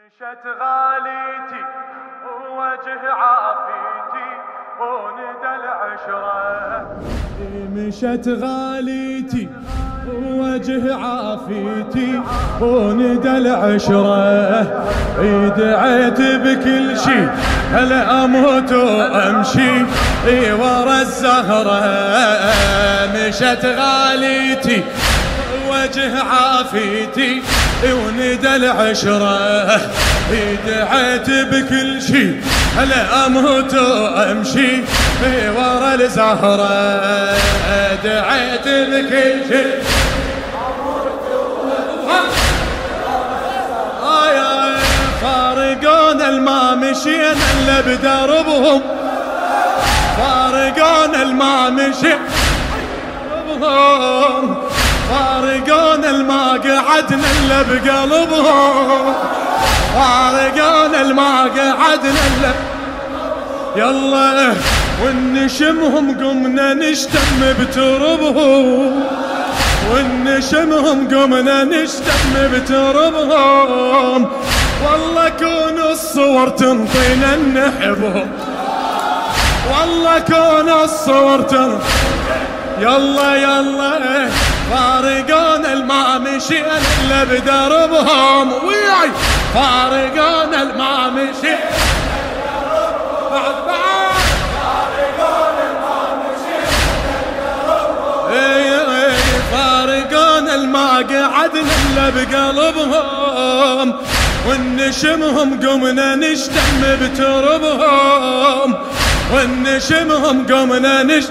مشت غاليتي ووجه عافيتي وندى العشرة. مشت غاليتي ووجه عافيتي وندى العشرة. دعيت بكل شي هلا اموت وامشي ورا الزهرة. مشت غاليتي ووجه عافيتي وندى العشرة. دعيت بكل شي هلا اموت وامشي ورا الزهرة. دعيت بكل شي فارقون الما مشينا الا بدربهم. فارقون الما مشينا بدربهم. فارقون الما قعدنا الا بقلبهم. فارقون الما قعدنا الا يلا ونشمهم قمنا نشتم بتربهم. ونشمهم قمنا نشتم بتربهم. والله كون الصور تنطينا نحبهم. والله كون الصور تنطينا يلا يلا. فارقون الما مشينا الا بدربهم. وياي فارقون الما مشينا بعد بعد. فارقون الما مشينا بدربهم. فارقون الما قعدنا الا بقلبهم. ونشمهم قمنا نشتم بتربهم. ونشمهم قمنا نشتم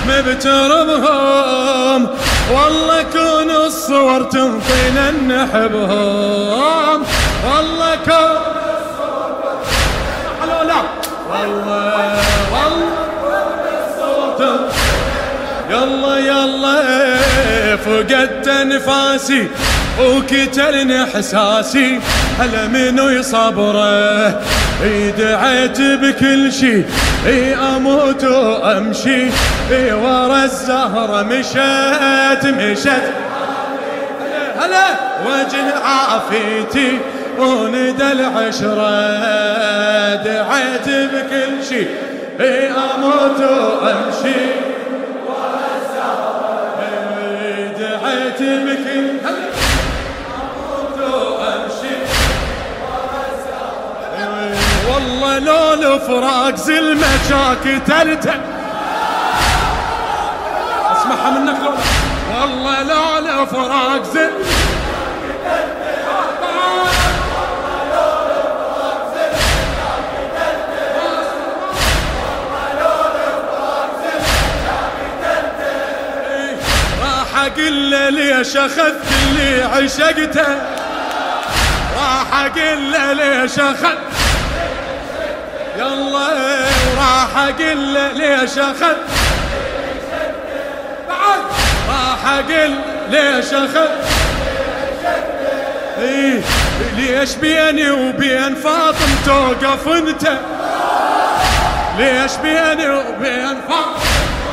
بتربهم. والله كون الصور تنطينا نحبهم. والله كون الصور لا والله كون الصور يلا يلا. فقدت انفاسي وكترني احساسي هلا منو يصبره. دعيت بكل شي اموت وامشي ورا الزهرة. مشت هلا وجه عافيتي وندى العشرة. دعيت بكل شي اموت وامشي ورا الزهرة. دعيت بكل اموت وامشي ورا الزهرة. والله لو الفراق زلمة شاكتلته اسمعها منك لو. والله لو الفراق زلمة اقول له ليش اخذت اللي عشقته. راح اقول له ليش اخذت يلا. وراح اقول له ليش اخذت بعد. راح اقول ليش اخذت ليش بيني وبين فاطم توقف انت. ليش بيني وبين فاطم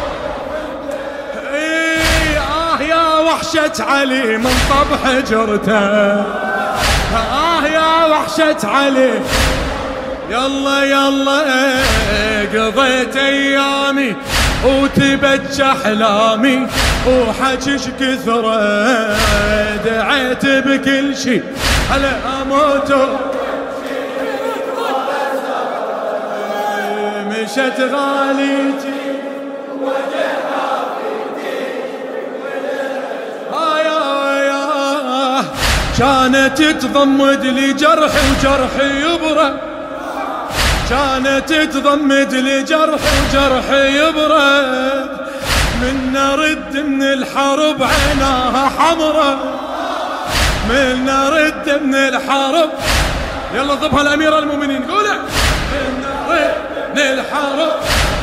يا وحشة علي من طب حجرته. يا وحشة علي يلا يلا. قضيت ايامي وتبجى احلامي وحجش كثره. دعيت بكل شي هلا اموت مشت غاليتي كانت تضمد لي جرحي وجرحي يبرى. كانت تضمد لي جرحي وجرحي يبرى. من نرد من الحرب عيناها حمرة. من نرد من الحرب يلا ضبها الأمير المؤمنين قوله. من نرد من الحرب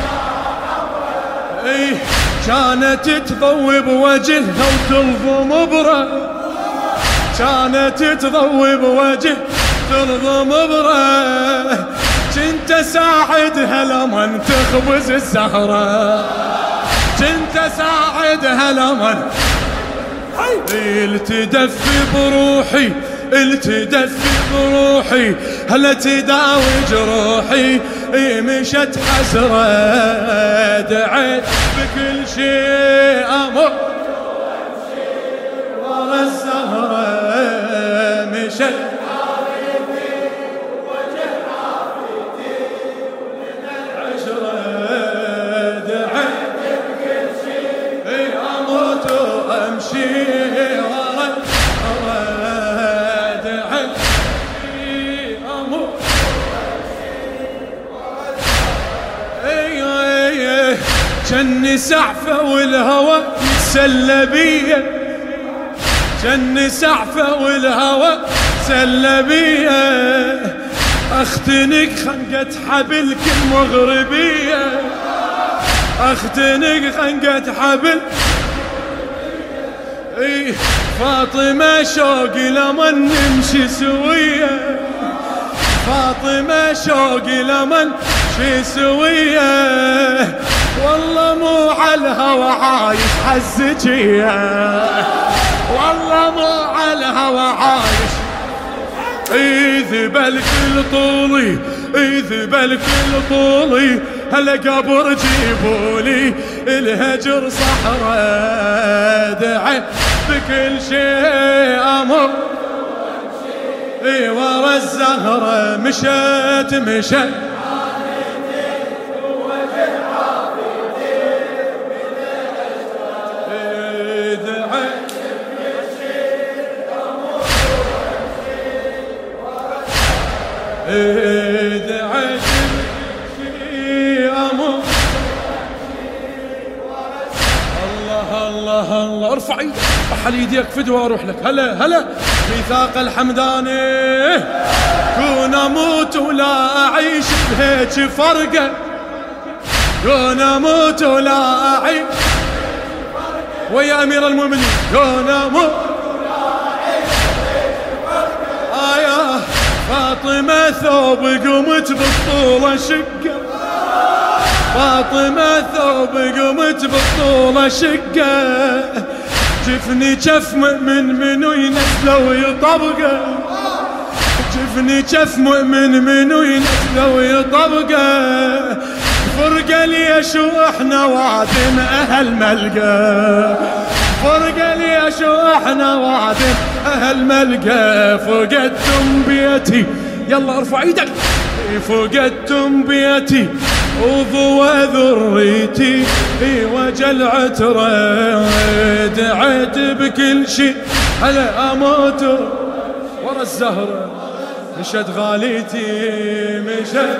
كانت تضوي بوجهها وتلضم برة. كانت تضوي بوجه تلضم بره. كنت اساعدها لمن تخبز الزهرة. كنت اساعدها لمن تدفي بروحي التدفي بروحي هلا تداوي جروحي مشت حسرة دعيت بكل شيء أمر ورا الزهرة مشت جني سعفة والهوى يتسلى بيا جني سعفة والهوى يتسلى بيا اختنق خنقة حبلك المغربية اختنق خنقة حبل فاطمة شوقي لمن نمشي سوية فاطمة شوقي لمن نمشي سوية والله مو على الهوى عايش حزجية والله مو على الهوى عايش ذبل كل طولي ذبل كل طولي هلا قبر جيبولي الهجر صحراء دعي بكل شيء امر ورا الزهرة مشت مشت دعيت في أمر الله الله الله ارفع ايدك احل ايديك فدوى اروح لك هلا هلا ميثاق الحمداني كون اموت ولا اعيش بهيج فرقه كون اموت ولا اعيش ويا امير المؤمنين كون اموت فاطمة ثوب قمت بالطولة شقة فاطمة ثوب قمت بالطولة شقة جفني جف مؤمن منو ينزله ويطبقه جفني جف مؤمن منو ينزله ويطبقه فرقة ليش واحنا وعدن اهل ملقى فرقة ليش واحنا وعدن اهل ملقى فقدتم بيتي يلا ارفع ايدك فقدتم بيتي وضوى ذريتي وجل عترة دعيت بكل شي على اموت ورا الزهرة مشت غاليتي مشت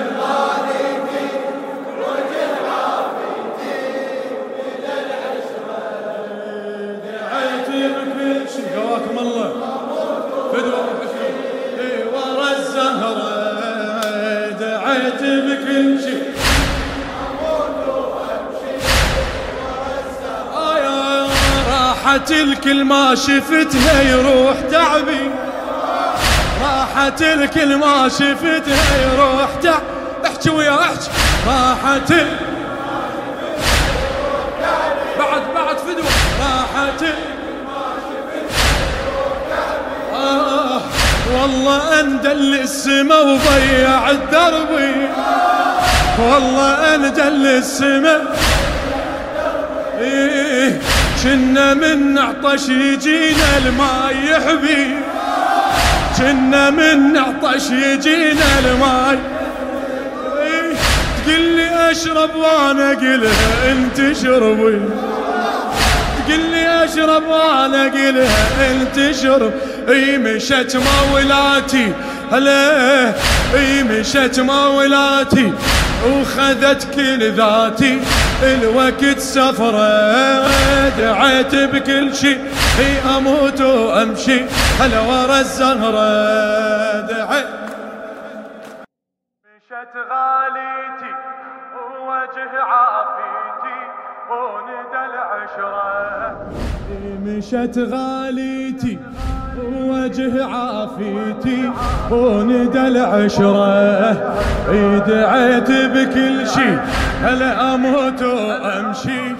قواكم الله فدوى ورا الزهرة دعيت بكل شيء راحت الكل ما شفتها يروح تعبي راحت الكل ما شفتها يروح تعبي احكي ويا احكي راحت بعد فدوى راحت والله اندل السما وضيع الدربي والله اندل السما كنا من عطش يجينا الماء يحبي كنا من عطش يجينا الماء تقول لي اشرب وانا اقلها انت شربي تقول لي اشرب وانا اقلها انت شرب مشت مولاتي هلا مشت مولاتي وخذت كل ذاتي الوقت سفرة دعيت بكل شي اموت وامشي هلا ورا الزهرة دعيت مشت غاليتي ووجه عافيتي وندى العشرة مشت غاليتي ووجه عافيتي وندى العشرة دعيت بكل شي هلا اموت وامشي